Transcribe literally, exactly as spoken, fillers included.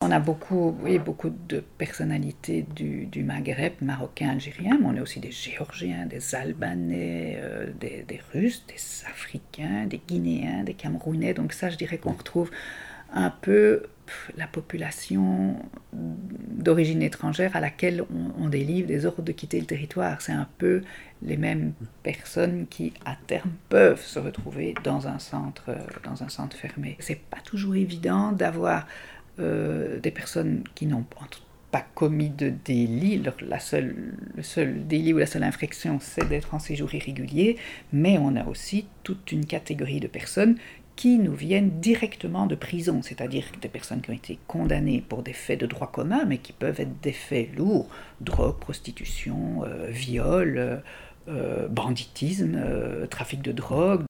on a beaucoup, oui, beaucoup de personnalités du, du Maghreb, marocains, algériens, mais on a aussi des Géorgiens, des Albanais, euh, des, des Russes, des Africains, des Guinéens, des Camerounais. Donc ça, je dirais qu'on retrouve un peu la population d'origine étrangère à laquelle on, on délivre des ordres de quitter le territoire. C'est un peu les mêmes personnes qui, à terme, peuvent se retrouver dans un centre, dans un centre fermé. C'est pas toujours évident d'avoir euh, des personnes qui n'ont pas commis de délit. La seule, le seul délit ou la seule infraction, c'est d'être en séjour irrégulier, mais on a aussi toute une catégorie de personnes qui nous viennent directement de prison, c'est-à-dire des personnes qui ont été condamnées pour des faits de droit commun, mais qui peuvent être des faits lourds, drogue, prostitution, euh, viol, euh, banditisme, euh, trafic de drogue.